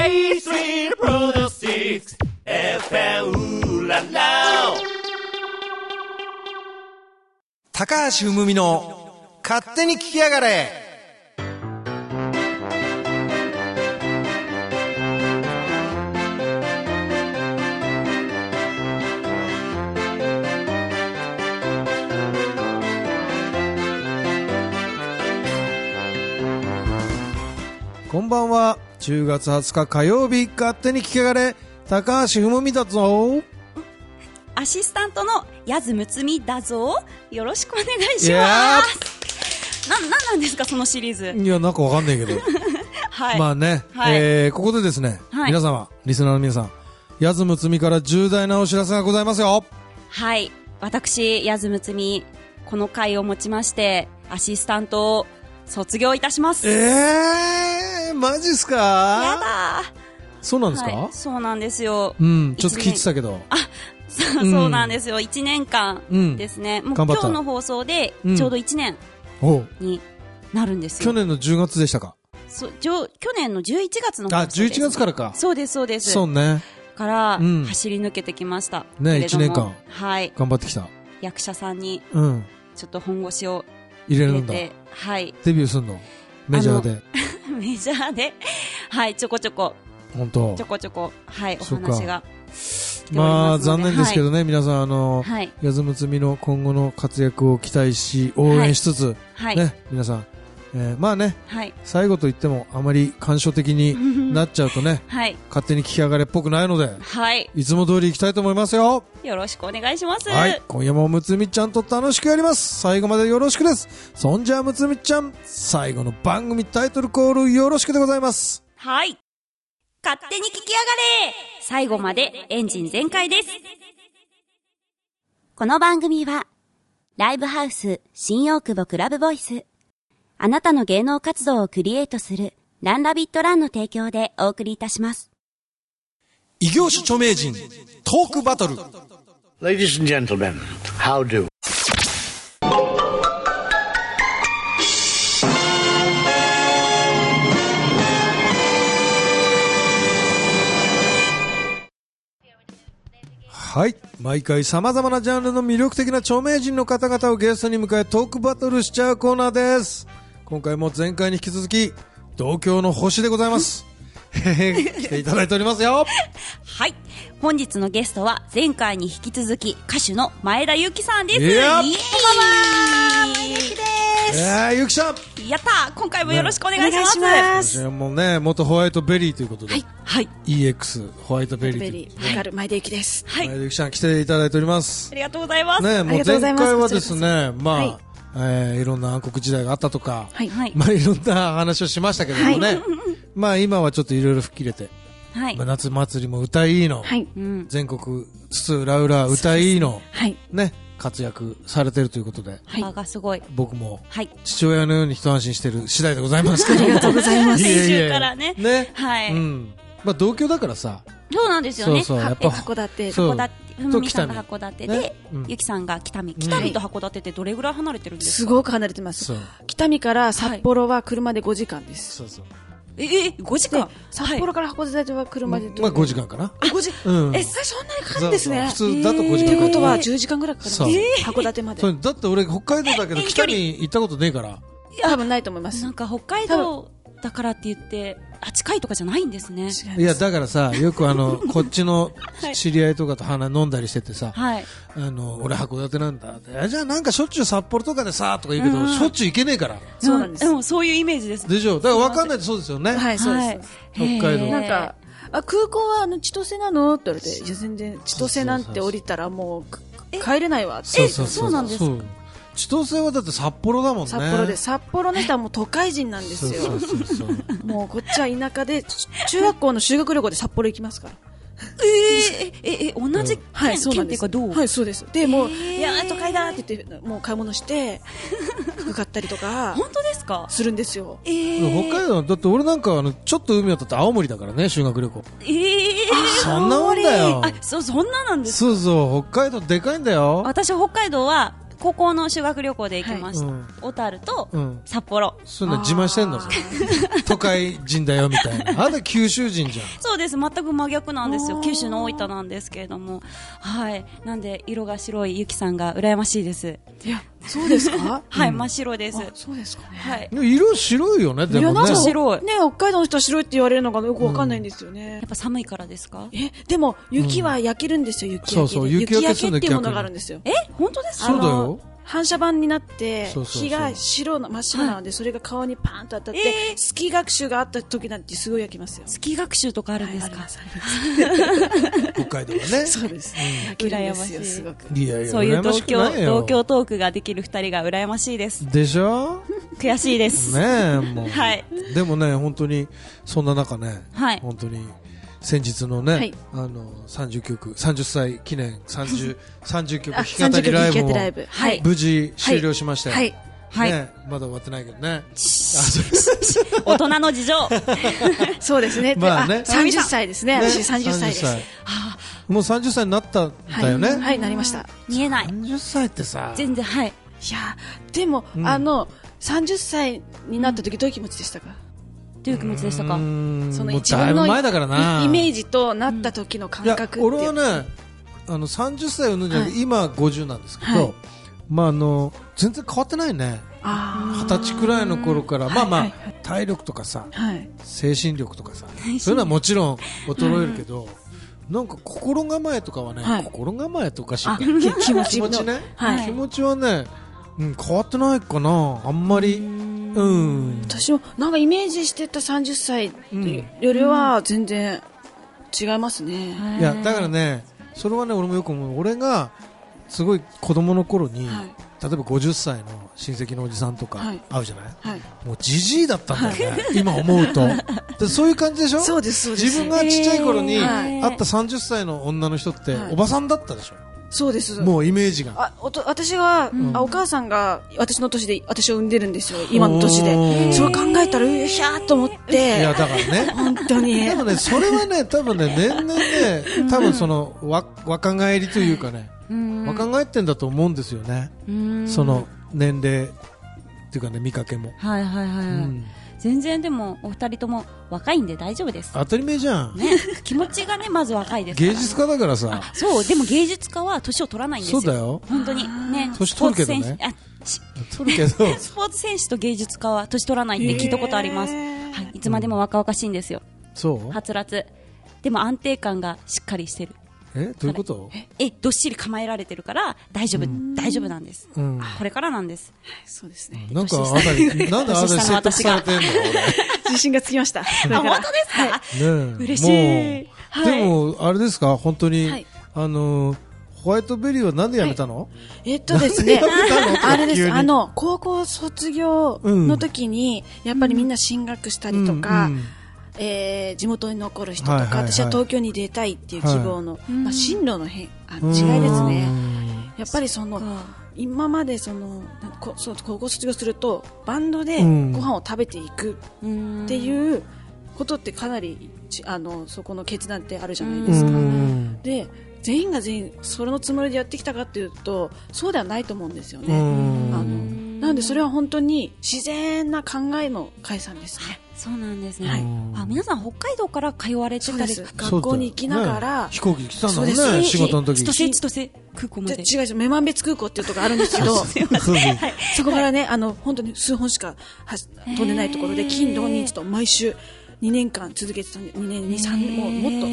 A Street Products FM ララ高橋文美の勝手に聞きやがれ。こんばんは。10月20日火曜日、勝手に聞きやがれ、高橋文美だぞ。 アシスタントのやずむつみだぞ。よろしくお願いします。なんですかそのシリーズ。 いや、なんかわかんないけど。 はい。 まあね、 はい、 ここでですね、 はい、 皆様、リスナーの皆さん、やずむつみから重大なお知らせがございますよ。 はい。私、やずむつみ、この回をもちまして、アシスタントを卒業いたします。 マジっすか？ やだー。 そうなんですか？ はい、そうなんですよ。 うん、ちょっと聞いてたけど。 そうなんですよ。1年間ですね。もう今日の放送でちょうど1年になるんですよ。 去年の10月でしたか？ 去年の11月の放送です、 ね。11月からか。 そうです、そうです。 そうね。 から、走り抜けてきました。 ね、1年間。 はい。 頑張ってきた。 役者さんに、ちょっと本腰を入れるんだ。 はい。 デビューすんの？メジャーで。 メジャーで。はい、ちょこちょこ。 本当。 ちょこちょこ、はい、お話が。 まあ、残念ですけどね、皆さん、やずむつみの今後の活躍を期待し、応援しつつ、ね、皆さん、まあね、最後と言っても、あまり感傷的になっちゃうとね、勝手に聞き上がれっぽくないので、いつも通り行きたいと思いますよ。 よろしくお願いします。 はい、今夜もむつみちゃんと楽しくやります。最後までよろしくです。そんじゃむつみちゃん、最後の番組タイトルコールよろしくでございます。 はい。勝手に聞きやがれ。最後までエンジン全開です。この番組はライブハウス新大久保クラブボイス、あなたの芸能活動をクリエイトするランラビットランの提供でお送りいたします。 異業種著名人トークバトル。 Ladies and gentlemen, how do? はい、毎回様々なジャンルの魅力的な著名人の方々をゲストに迎えトークバトルしちゃうコーナーです。今回も前回に引き続き同郷の星でございます。来ていただいておりますよ。 はい、本日のゲストは前回に引き続き歌手の前田ゆきさんです。 こんばんは、 ゆきです。 ゆきさん、 やったー。今回もよろしくお願いします。 もうね、元ホワイトベリーということで、 はい、 EX ホワイトベリー、 わかる、前田ゆきです。 はい、 前田ゆきさん来ていただいております。 ありがとうございます。 ね、もう前回はですね、まあ、いろんな暗黒時代があったとか、まあいろんな話をしましたけどもね、まあ今はちょっといろいろ吹っ切れて、夏祭りも歌いいの、全国津々浦々歌いいの、ね、活躍されているということで、 がすごい。 僕も父親のように一安心している次第でございますけど。 ありがとうございます。 先週からね。 はい。まあ同郷だからさ。 そうなんですよね。 やっぱ函館。 ふみさんが函館で、ゆきさんが北見。北見と函館ってどれぐらい離れてるんですか？ すごく離れてます。北見から札幌は車で5時間です。 そうそう。 5時間？ 札幌から函館は車でまあ5時間かな。 5時間。そんなにかかるんですね。 普通だと5時間。 ということは10時間ぐらいかかるんです。函館まで。 だって俺北海道だけど北に行ったことねえから。 多分ないと思います。 なんか北海道だからって言って近いとかじゃないんですね。 いやだからさ、よくこっちの知り合いとかと飲んだりしててさ、俺函館なんだって、じゃあなんかしょっちゅう札幌とかでさとか言うけど、しょっちゅう行けねえから。 そうなんです。 でもそういうイメージです。 でしょ。だから分かんないとそうですよね。 はい、そうです。 北海道。 なんか空港は千歳なのって言われて、いや全然千歳なんて降りたらもう帰れないわって。 そうなんですか。 千歳はだって札幌だもんね。 札幌で、札幌の人はもう都会人なんですよ。もうこっちは田舎で、中学校の修学旅行で札幌行きますから。 同じ県っていうかどう？ はい、そうです。で、もう、いやー都会だって言って、もう買い物して、服買ったりとか。 本当ですか？ するんですよ。 北海道、だって俺なんかちょっと海渡って青森だからね、修学旅行。そんなもんだよ。 そんななんですか？ そうそう、北海道でかいんだよ。 私北海道は、 高校の修学旅行で行きました。小樽と札幌。 そういうの自慢してんの？都会人だよみたいな。あんた九州人じゃん。 そうです。全く真逆なんですよ。九州の大分なんですけれども。はい。なんで、色が白いゆきさんが羨ましいです。 いや、そうですか？ はい、真っ白です。 そうですかね。 はい。 色白いよね、でもね。 なんか白い。ね、北海道の人は白いって言われるのがよくわかんないんですよね。 やっぱ寒いからですか？ でも、雪は焼けるんですよ、雪焼け。 そうそう、雪焼けっていうものがあるんですよ。 本当ですか？ そうだよ。 反射板になって火が真っ白なので、それが顔にパーンと当たって、スキー学習があった時なんてすごい焼きますよ。 スキー学習とかあるんですか？ 北海道はね。 そうです。 羨ましい。 すごく。 いやいや、 そういう同郷トークができる二人が羨ましいです。 でしょ？ 悔しいです。 ねえ、もう。 はい。 でもね、本当にそんな中ね、本当に。先日のね、30歳記念30曲弾き語りライブを無事終了しましたよ。ね、まだ終わってないけどね。 大人の事情。 そうですね。 まあね。 30歳ですね。私30歳です。 もう30歳になったんだよね。 はい、なりました。 見えない。 30歳ってさ。 全然、はい。 いや、でも、30歳になった時どういう気持ちでしたか？ どういう気持ちでしたか？その一番のイメージとなった時の感覚って。 俺はね、30歳を抜いて今50なんですけど、まあ全然変わってないね。20歳くらいの頃から、まあまあ体力とかさ、精神力とかさ、そういうのはもちろん衰えるけど、なんか心構えとかはね、心構えとかしい気持ちね、気持ちはね、変わってないかな、あんまり。 私もなんかイメージしてた30歳よりは全然違いますね。 いや、だからね、それはね、俺もよく思う。俺がすごい子供の頃に、例えば50歳の親戚のおじさんとか会うじゃない、もうじじいだったんだよね。今思うと。で、そういう感じでしょ？ そうです、そうです。 自分がちっちゃい頃に会った30歳の女の人っておばさんだったでしょ？ そうです。 もうイメージが。 私は、お母さんが私の年で私を産んでるんですよ。今の年で。そう考えたら、うしゃーと思って。 いや、だからね。 本当に。 でもね、それはね、多分ね、年々ね、多分その、若返りというかね、若返ってんだと思うんですよね。その、年齢っていうかね、見かけも。 はいはいはい。全然でもお二人とも若いんで大丈夫です。 当たり前じゃん。 ね、気持ちがねまず若いですから。 芸術家だからさ。 そう、でも芸術家は年を取らないんですよ。 そうだよ。 本当にね。 年取るけどね。取るけど。 スポーツ選手と芸術家は年取らないって聞いたことあります。はい、いつまでも若々しいんですよ。そう。はつらつ。でも安定感がしっかりしてる。 どういうこと？ どっしり構えられてるから大丈夫、大丈夫なんです、これからなんです。 そうですね。 なんかなんであなた説得されてんの？ 自信がつきました。 本当ですか？嬉しい。 でもあれですか、本当にホワイトベリーはなんでやめたの？ ですね、あれです。高校卒業の時にやっぱりみんな進学したりとか。地元に残る人とか、私は東京に出たいっていう希望の、進路の違いですね。やっぱり今まで高校卒業するとバンドでご飯を食べていくっていうことってかなりそこの決断ってあるじゃないですか。で、全員が全員それのつもりでやってきたかっていうとそうではないと思うんですよね。なのでそれは本当に自然な考えの解散ですね。 そうなんですね。皆さん北海道から通われてたり、 学校に行きながら飛行機来たんだもんね、仕事の時に。 千歳空港まで。 違う、女満別空港っていうところあるんですけど、そこからね、本当に数本しか飛んでないところで金土日と毎週2年間続けてたんで、2年に3年もっと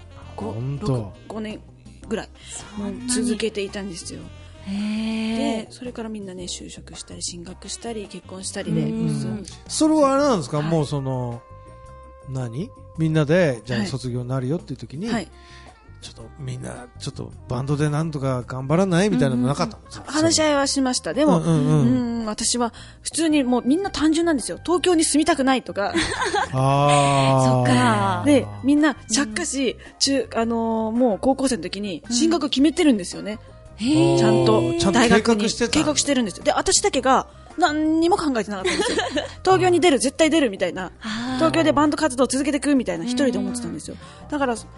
5年ぐらい続けていたんですよ。でそれからみんなね就職したり進学したり結婚したりで、 それはあれなんですか、もうみんなでじゃあ卒業になるよっていう時に、ちょっとみんなちょっとバンドでなんとか頑張らないみたいなのなかったんですか？ 話し合いはしました。でも私は普通にもうみんな単純なんですよ。東京に住みたくないとかそっか。 でみんな着火しもう高校生の時に進学決めてるんですよね。ちゃんと大学に計画してるんですよ。で、私だけが何にも考えてなかったんですよ。東京に出る、絶対出るみたいな、東京でバンド活動を続けていくみたいな一人で思ってたんですよ。だから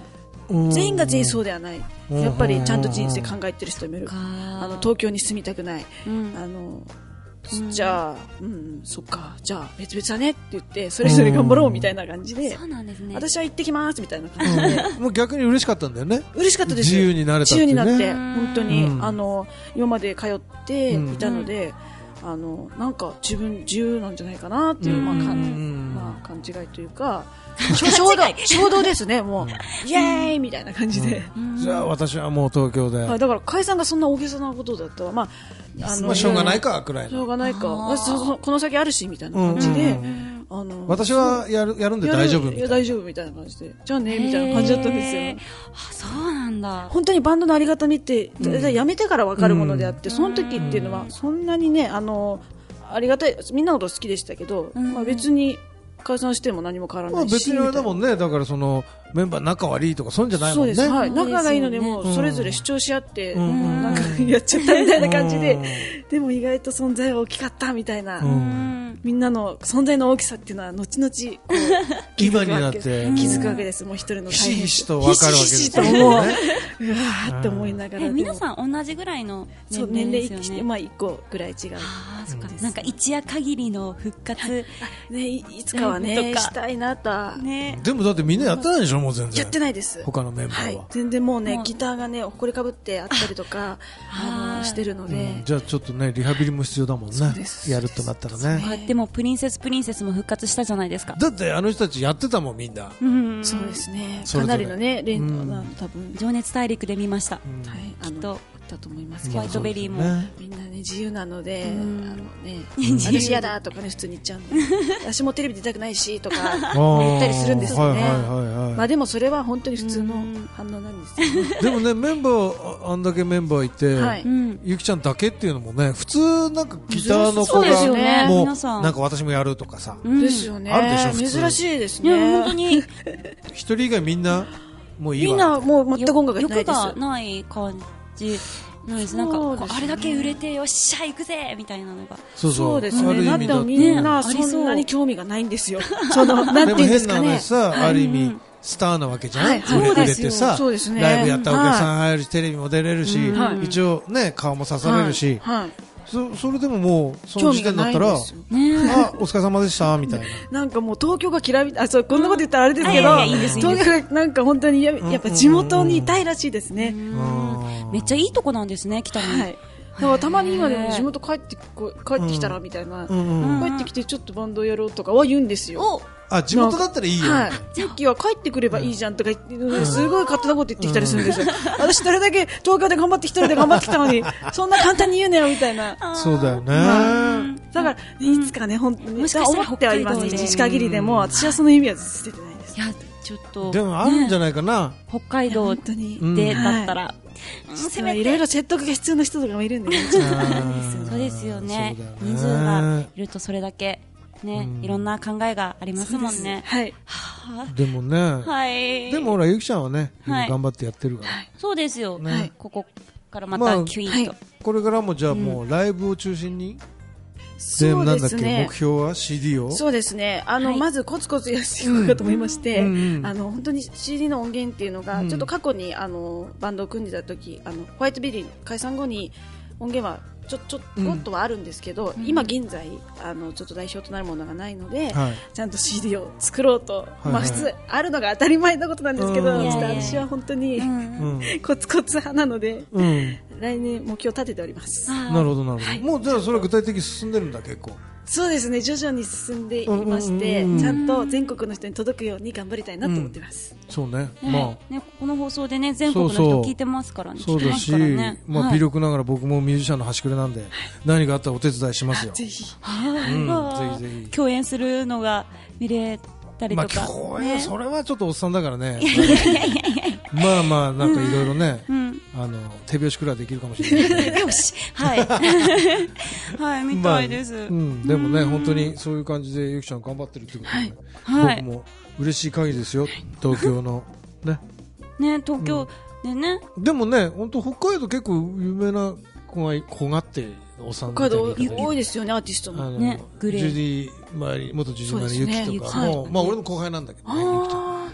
全員が全員そうではない。やっぱりちゃんと人生考えてる人もいる。東京に住みたくない。じゃあ、そっか、じゃあ別々だねって言って、それぞれ頑張ろうみたいな感じで、 そうなんですね。 私は行ってきますみたいな感じで。 もう逆に嬉しかったんだよね。 嬉しかったです。 自由になれたってね。 自由になって、本当に、今まで通っていたので、なんか自由なんじゃないかなっていう、勘違いというか、衝動ですね、もう。イエーイみたいな感じで。 じゃあ私はもう東京で。 だから解散がそんな大げさなことだったら、 しょうがないか、くらいの。 しょうがないか。この先あるし、みたいな感じで。 私はやるんで大丈夫みたいな。 大丈夫みたいな感じで。じゃあね、みたいな感じだったんですよ。 そうなんだ。 本当にバンドのありがたみって、やめてから分かるものであって、その時っていうのは、そんなにね、ありがたい、みんなのこと好きでしたけど、別に、解散しても何も変わらないし。 別にあれだもんね。だからメンバー仲悪いとかそういうんじゃないもんね。 そうです。はい。仲がいいのでもうそれぞれ主張し合って、なんかやっちゃったみたいな感じで、でも意外と存在は大きかったみたいな、みんなの存在の大きさっていうのは後々 今になって気づくわけです。もう一人の大変さ。 ひしひしと分かるわけですよね。うわーって思いながら。 皆さん同じぐらいの年齢ですよね。 1個ぐらい違う。 そうか。なんか一夜限りの復活。 ね、いつかはね、したいなと。 でもだってみんなやってないでしょ、もう全然。 やってないです。 他のメンバーは。 全然もうね、ギターがね、ほこりかぶってあったりとか、してるので。 じゃあちょっとね、リハビリも必要だもんね。やるとなったらね。 でもプリンセスも復活したじゃないですか。 だってあの人たちやってたもん、みんな。 そうですね。かなりのね、多分。 情熱大陸で見ました。きっと。 だと思いますホワイトベリーもみんなね自由なので、私嫌だとかね普通に言っちゃうんで、私もテレビ出たくないしとか言ったりするんですよね。でもそれは本当に普通の反応なんですよね。 でもね、メンバーあんだけメンバーいて、ゆきちゃんだけっていうのもね、普通なんかギターの子がもうなんか私もやるとかさ、 ですよね。 あるでしょ、普通。 珍しいですね。 本当に一人以外みんなもういいわ。 みんなもう全く音楽ないです。欲がない感じ。なんかあれだけ売れてよっしゃ行くぜみたいなのが。 そうですね。だってみんなそんなに興味がないんですよ。なんていうんですかね。 でも変なさ、ある意味スターなわけじゃん。売れてさ、ライブやったお客さん入るし、テレビも出れるし、一応ね顔も刺されるし。それでももうその時点だったら、お疲れ様でしたみたいな。 なんかもう東京が嫌いみたいな、こんなこと言ったらあれですけど、東京がなんか本当にやっぱ地元にいたいらしいですね。 めっちゃいいとこなんですね、北に。 だからたまに今でも地元帰ってきたらみたいな、帰ってきてちょっとバンドやろうとかは言うんですよ。 地元だったらいいよ。 さっきは帰ってくればいいじゃんとか言って、すごい勝手なこと言ってきたりするんですよ。私どれだけ東京で頑張って一人で頑張ってきたのに、そんな簡単に言うなよみたいな。 そうだよね。 だからいつかね、本当に思ってはいます。一日限りでも私はその意味は捨ててないです。 いやちょっとでもあるんじゃないかな。 北海道でだったら。 いろいろ説得が必要な人とかもいるんで。 そうですよね。人数がいるとそれだけ。ね、いろんな考えがありますもんね。 はい。 でもね、でもほらゆきちゃんはね、頑張ってやってるから。 そうですよ。ここからまたキュインと。 これからもじゃあもうライブを中心に。そうですね。目標は CD を。 そうですね。まずコツコツやっていこうかと思いまして、本当に CD の音源っていうのがちょっと過去にバンドを組んでた時、ホワイトベリー解散後に音源はちょっとはあるんですけど、今現在ちょっと代表となるものがないので、ちゃんと CD を作ろうと、普通あるのが当たり前のことなんですけど、私は本当にコツコツ派なので、来年目標立てております。 なるほどなるほど。もうじゃあそれは具体的に進んでるんだ結構。 そうですね、徐々に進んでいまして、ちゃんと全国の人に届くように頑張りたいなと思ってます。 そうね。 この放送でね、全国の人聞いてますからね。 そうだし、微力ながら僕もミュージシャンの端くれなんで、何があったらお手伝いしますよ。 ぜひ。 ぜひぜひ。 共演するのが見れたりとか。 共演、それはちょっとおっさんだからね。まあなんかいろいろね、手拍子くらいできるかもしれない。 手拍子、はいはい、みたいです。 でもね、本当にそういう感じでゆきちゃん頑張ってるってことで、僕も嬉しい限りですよ。東京のね。 ね、東京でね。 でもね、本当北海道結構有名な子がっておっさん北海道多いですよね、アーティストもね。グレー。 元ジュディマリゆきとかも、まあ俺の後輩なんだけどね、ゆきちゃん。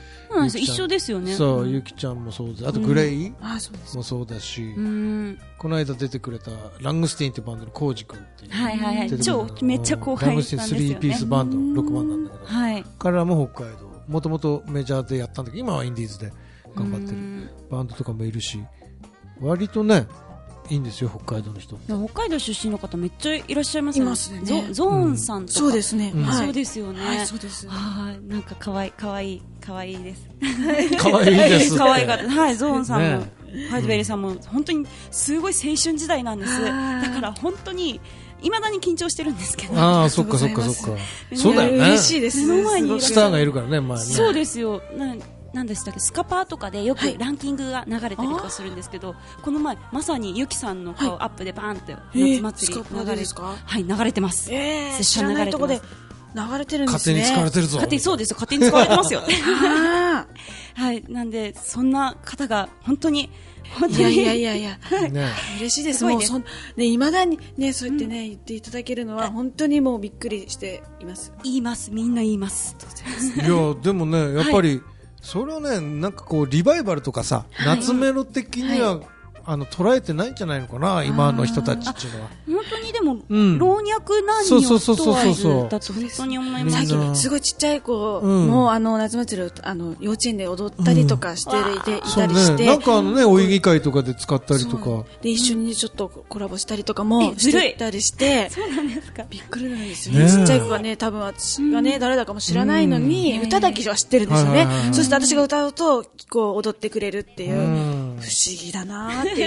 なんですよ。一緒ですよね。 そう、ゆきちゃんもそうです。あとグレイもそうだし、この間出てくれたラングスティーンってバンドのコウジ君っていう。 はいはいはい。超めっちゃ後輩なんですよね。 ラングスティーン3ピースバンド、6番なんだけど、はい、彼らも北海道、もともとメジャーでやったんだけど、今はインディーズで頑張ってるバンドとかもいるし、割とね、いいんですよ、北海道の人。 北海道出身の方めっちゃいらっしゃいますよね。 いますね。 ゾーンさんとか。そうですね。 そうですよね。 はい、そうです。 はい、なんか可愛いです。 可愛いです。 可愛かった。はい、ゾーンさんも、ハイズベリーさんも本当にすごい青春時代なんです。だから本当に。未だに緊張してるんですけど。 ああ、そっかそっかそっか。そうだよね。 嬉しいです。 目の前にスターがいるからね、まあね。 そうですよ。なんでしたっけ、スカパーとかでよくランキングが流れたりとかするんですけど、この前まさにゆきさんの顔アップでバーンって夏祭り流れですか？はい、流れてます。 知らないとこで流れてるんですね。 勝手に使われてるぞ。 そうですよ、勝手に使われてますよ。はい、なんでそんな方が本当に。 いや、嬉しいです。もう未だにね、そうやってね、言っていただけるのは本当にもうびっくりしています。 みんな言います。 いや、でもね、やっぱりそれはね、なんかこうリバイバルとかさ、夏メロ的には捉えてないんじゃないのかな、今の人たちっていうのは。 本当にでも、老若男女問わずだと本当に思います。 さっきすごいちっちゃい子も夏祭り幼稚園で踊ったりとかしていたりして、 なんかお遊戯会とかで使ったりとかで一緒にちょっとコラボしたりとかもしてたりして、 そうなんですか。 びっくりなんですよね。ちっちゃい子がね、多分私がね誰だかも知らないのに歌だけは知ってるんですよね。そして私が歌うとこう踊ってくれるっていう不思議だなっていう。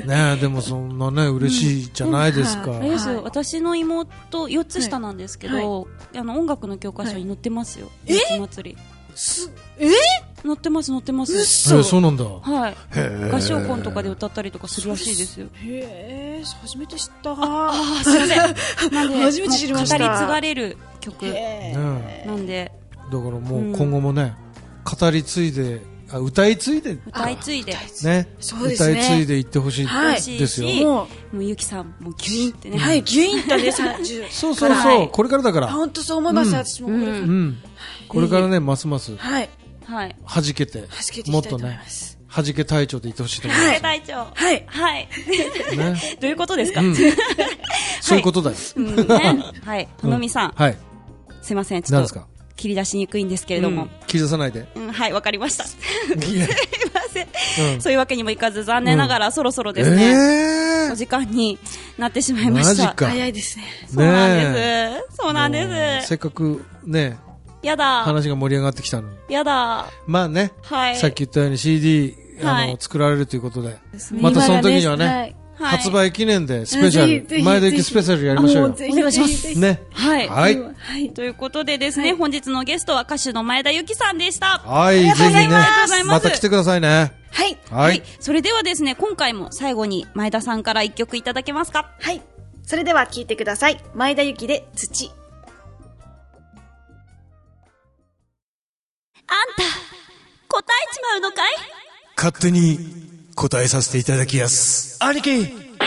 ね、でもそんなね、嬉しいじゃないですか。 私の妹4つ下なんですけど、音楽の教科書に載ってますよ。夏祭り。載ってます。 そうなんだ。 はい。合唱コンとかで歌ったりとかするらしいですよ。 初めて知った。 すいません。なんで初めて知りました。 語り継がれる曲なんで。 だからもう今後もね、語り継いで、歌い継いでね、 そうですね、歌い継いでいってほしいですよ。 もうゆきさんもギュインってね、 はい、ギュインとね、30 そうこれからだから。 本当そう思います。私もこれからね、ますますはい弾けてもっとね、弾け隊長でいってほしいと思います。 弾け隊長、はいどういうことですか？ そういうことだよ。 はい、とのみさん、すいません、ちょっと切り出しにくいんですけれども、 切り出さないで。 はい、わかりました。すいません。そういうわけにもいかず、残念ながらそろそろですね、お時間になってしまいました。 早いですね。 そうなんです。 せっかくね、 やだ。 話が盛り上がってきたのに。 やだ。 まあね、さっき言ったように CD 作られるということで、またその時にはね、発売記念でスペシャル、前田ゆきスペシャルやりましょうよ。 お願いします。 ね。 はい。ということでですね、本日のゲストは歌手の前田ゆきさんでした。 はい、ぜひね、また来てくださいね。 はい。それではですね、今回も最後に前田さんから一曲いただけますか？ はい。それでは聴いてください。前田ゆきで土。 あんた、答えちまうのかい？ 勝手に答えさせていただきやす。兄貴！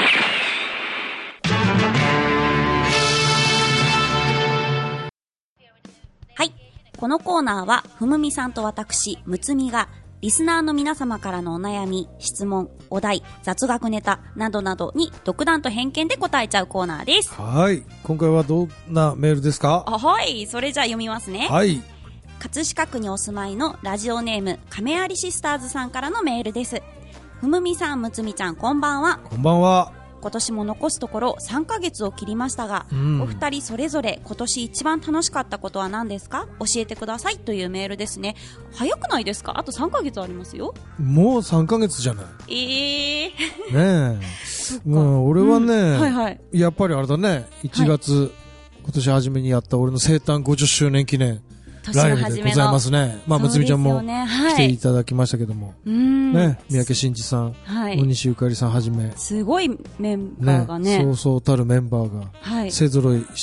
はい。このコーナーは、ふむみさんと私、むつみが、リスナーの皆様からのお悩み、質問、お題、雑学ネタなどなどに独断と偏見で答えちゃうコーナーです。 はい。今回はどんなメールですか？ はい。それじゃあ読みますね。 はい。 葛飾区にお住まいのラジオネーム亀有シスターズさんからのメールです。ふむみさん、むつみちゃん、こんばんは。 こんばんは。 今年も残すところ3ヶ月を切りましたが、お二人それぞれ今年一番楽しかったことは何ですか？教えてくださいというメールですね。早くないですか？あと3ヶ月ありますよ。 もう3ヶ月じゃない。ねえ。俺はね、やっぱりあれだね、1月、今年初めにやった俺の生誕50周年記念ライブでございますね。まあ、むつみちゃんも来ていただきましたけども。ね、三宅慎二さん、大西ゆかりさんはじめ。 すごいメンバーがね。 そうそうたるメンバーが、勢揃いして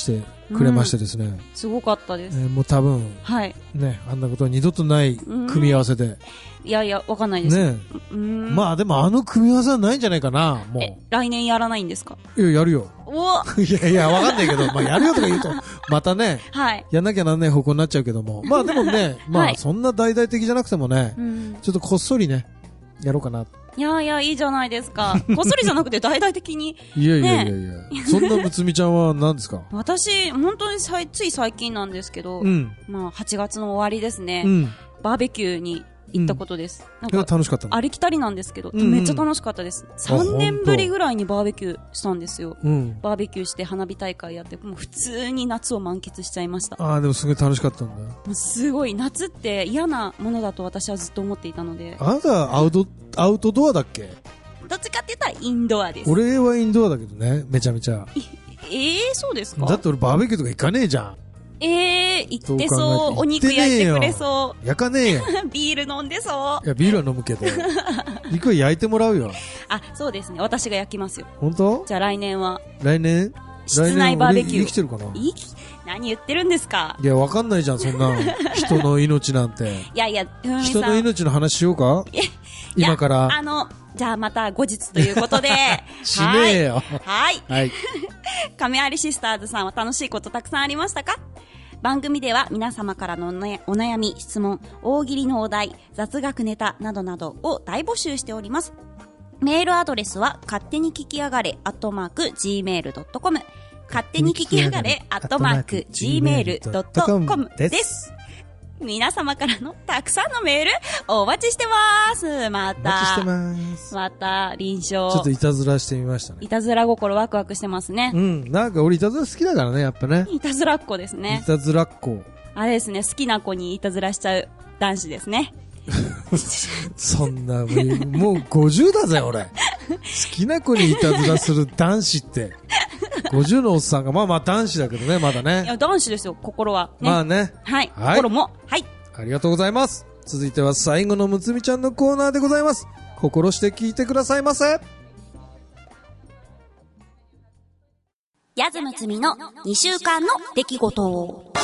くれましてですね。 すごかったです。 もう多分、 はい。 ね、あんなことは二度とない組み合わせで。 いやいや、わかんないです。 ね。まあでも組み合わせはないんじゃないかな、もう。 来年やらないんですか？ いや、やるよ。いやいや、わかんないけど、まあやるよとか言うと、またね、 はい。 やんなきゃなんない方向になっちゃうけども。まあでもね、まあそんな大々的じゃなくてもね、ちょっとこっそりね、やろうかな。 いやいや、いいじゃないですか。こっそりじゃなくて大々的に。 いやいやいやいや。そんなむつみちゃんは何ですか？ 私、本当につい最近なんですけど、まあ8月の終わりですね。バーベキューに行ったことです。なんか楽しかったの？ ありきたりなんですけど、めっちゃ楽しかったです。3年ぶりぐらいにバーベキューしたんですよ。バーベキューして花火大会やって、もう普通に夏を満喫しちゃいました。 でもすごい楽しかったんだ。もうすごい、夏って嫌なものだと私はずっと思っていたので。 あなたアウトドアだっけ？ どっちかって言ったらインドアです。 俺はインドアだけどね、めちゃめちゃ。 そうですか？ だって俺バーベキューとか行かねえじゃん。 行ってそう。お肉焼いてくれそう。 焼かねえよ。 ビール飲んでそう。 いや、ビールは飲むけど。肉は焼いてもらうよ。 そうですね。私が焼きますよ。 本当？ じゃあ来年は。 来年室内バーベキュー。 生きてるかな？ 何言ってるんですか？ いや、わかんないじゃん、そんな。人の命なんて。 いやいや、 人の命の話しようか？今から。 じゃあまた後日ということで。 しねえよ。 はい。亀有シスターズさんは楽しいことたくさんありましたか？番組では皆様からのお悩み、質問、大喜利のお題、雑学ネタなどなどを大募集しております。メールアドレスは勝手に聞きやがれ@gmail.com 勝手に聞きやがれ@gmail.com です。皆様からのたくさんのメールお待ちしてます。また臨床ちょっといたずらしてみましたね。 いたずら心ワクワクしてますね。 なんか俺いたずら好きだからね、やっぱね。 いたずらっ子ですね。 いたずらっ子。 あれですね、好きな子にいたずらしちゃう男子ですね。 そんなもう50だぜ俺。好きな子にいたずらする男子って50のおっさんがまあ男子だけどね、まだね。 いや男子ですよ、心は、ね、 まあね。 はい、心もはい。 ありがとうございます。続いては最後のむつみちゃんのコーナーでございます。心して聞いてくださいませ。 やずむつみの2週間の出来事。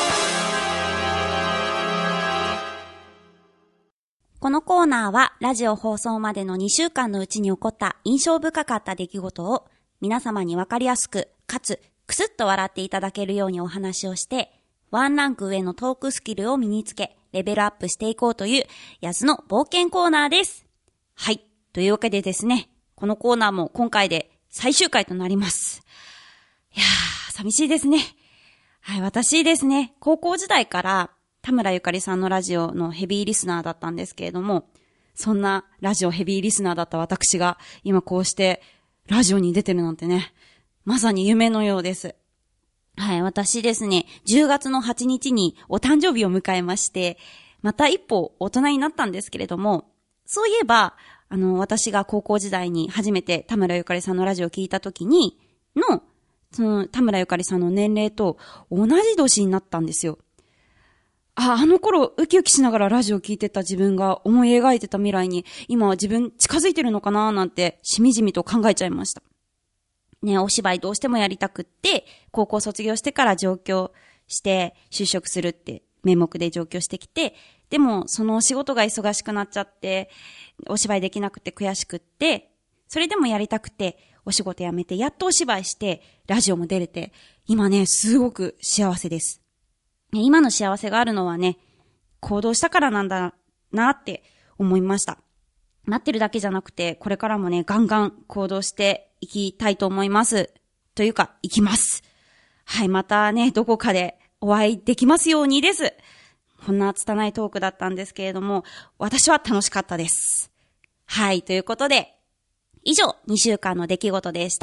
このコーナーはラジオ放送までの2週間のうちに起こった印象深かった出来事を皆様にわかりやすくかつくすっと笑っていただけるようにお話をしてワンランク上のトークスキルを身につけレベルアップしていこうというやつの冒険コーナーです。はい。というわけでですね、このコーナーも今回で最終回となります。いやー、寂しいですね。はい、私ですね、高校時代から田村ゆかりさんのラジオのヘビーリスナーだったんですけれども、そんなラジオヘビーリスナーだった私が今こうしてラジオに出てるなんてね、まさに夢のようです。はい、私ですね、10月の8日にお誕生日を迎えまして、また一歩大人になったんですけれども、そういえば、私が高校時代に初めて田村ゆかりさんのラジオを聞いた時に、その田村ゆかりさんの年齢と同じ年になったんですよ。あの頃ウキウキしながらラジオ聞いてた自分が思い描いてた未来に今は自分近づいてるのかななんてしみじみと考えちゃいました。ね、お芝居どうしてもやりたくって、高校卒業してから上京して就職するって名目で上京してきて、でもそのお仕事が忙しくなっちゃって、お芝居できなくて悔しくって、それでもやりたくて、お仕事辞めてやっとお芝居して、ラジオも出れて、今ね、すごく幸せです。今の幸せがあるのはね、行動したからなんだなって思いました。待ってるだけじゃなくて、これからもね、ガンガン行動していきたいと思います。というか、行きます。はい、またね、どこかでお会いできますようにです。こんな拙いトークだったんですけれども、私は楽しかったです。はい、ということで、以上、2週間の出来事でした。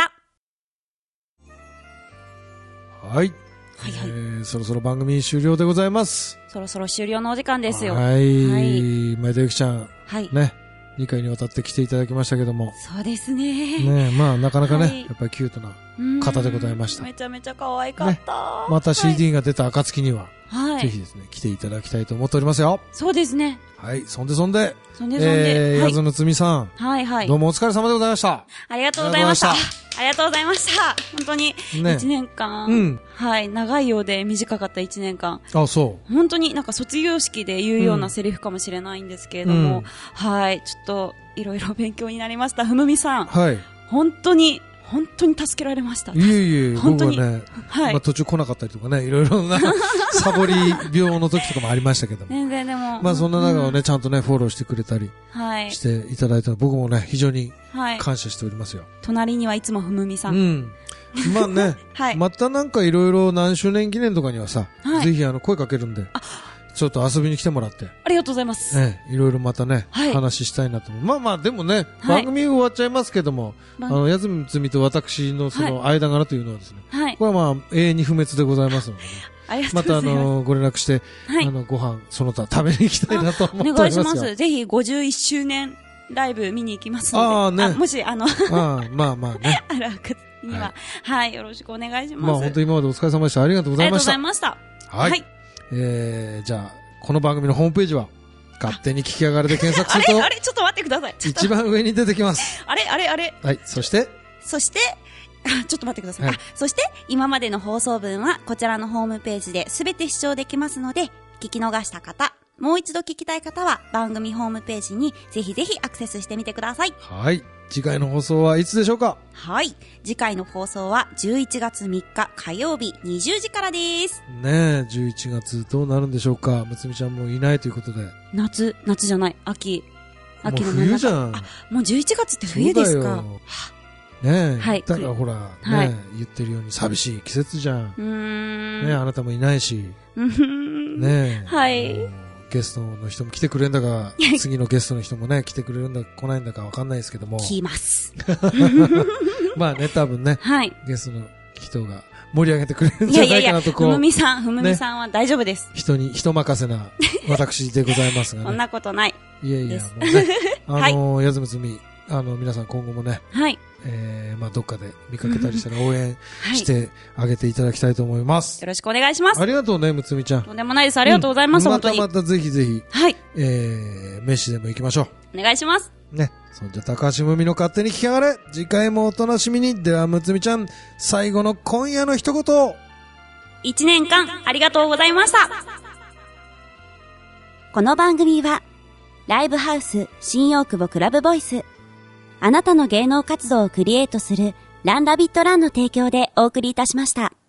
はい。はいはい。そろそろ番組終了でございます。 そろそろ終了のお時間ですよ。 はい。はい、前田ゆきちゃん。 はい。 ね。2回にわたって来ていただきましたけども。 そうですね。 ね、まあなかなかね、はい、やっぱりキュートな方でございました。 めちゃめちゃ可愛かった。 ね、また CD が出た暁には、はい、ぜひですね、来ていただきたいと思っておりますよ。 そうですね。 はい、そんで。 やずぬつみさん。 はいはい。 どうもお疲れ様でございました。 ありがとうございました。 ありがとうございました。本当に、1年間、ね、はい、長いようで短かった1年間。 あ、そう。 本当になんか卒業式で言うようなセリフかもしれないんですけれども、はい、ちょっと、いろいろ勉強になりました。ふむみさん。 はい。 本当に助けられました。 いえいえ、本当に。僕はね、はい。まあ途中来なかったりとかね、いろいろな、サボり病の時とかもありましたけども。 全然でも。 まあそんな中をね、ちゃんとね、フォローしてくれたり、していただいたの、僕もね、非常に感謝しておりますよ。 隣にはいつもふむみさん。 うん。まあね、はい。またなんかいろいろ何周年記念とかにはさ、ぜひ声かけるんで。ちょっと遊びに来てもらって。 ありがとうございます。 いろいろまたね、話したいなと思う。まあまあ、でもね、番組終わっちゃいますけども、やずみつみと私のその間柄というのはですね、これはまあ、永遠に不滅でございますのでね。またご連絡して、ご飯、その他食べに行きたいなと思っておりますよ。 お願いします。ぜひ51周年ライブ見に行きますので。もし、まあまあね。 あるには、はい、よろしくお願いします。 まあ本当今までお疲れ様でした。ありがとうございました。 ありがとうございました。はい。 じゃあ、この番組のホームページは、勝手に聞きやがれで検索すると、 あれちょっと待ってください。 一番上に出てきます。 あれはい、そして、 ちょっと待ってください。そして、今までの放送分は、こちらのホームページで全て視聴できますので、聞き逃した方、もう一度聞きたい方は、番組ホームページにぜひぜひアクセスしてみてください。 はい。次回の放送はいつでしょうか？ はい。次回の放送は11月3日火曜日20時からです。 ねえ、11月どうなるんでしょうか？むつみちゃんもいないということで。 夏じゃない、秋の真ん中。もう冬じゃん。 もう11月って冬ですか？ ねえ、はい。だからほら、ねえ、言ってるように寂しい季節じゃん。ねえ、あなたもいないし。ねえ。 はい。 ゲストの人も来てくれるんだか、次のゲストの人もね、来てくれるんだか来ないんだかわかんないですけども。 来ます。 まあね、多分ね、ゲストの人が盛り上げてくれるんじゃないかなとこう。 ふむみさんは大丈夫です。 人任せな私でございますがね。 そんなことない。 いやいや、もうね、やずむつみ、皆さん今後もね、まあどっかで見かけたりしたら応援してあげていただきたいと思います。 よろしくお願いします。 ありがとうね、むつみちゃん。 とんでもないです。ありがとうございます、本当に。 またぜひぜひ。 はい。 飯でも行きましょう。お願いします。 ね。そんじゃ高橋むみの勝手に聞きやがれ。次回もお楽しみに。ではむつみちゃん、最後の今夜の一言。 1年間ありがとうございました。 この番組は、ライブハウス新大久保クラブボイス、あなたの芸能活動をクリエイトするランラビットランの提供でお送りいたしました。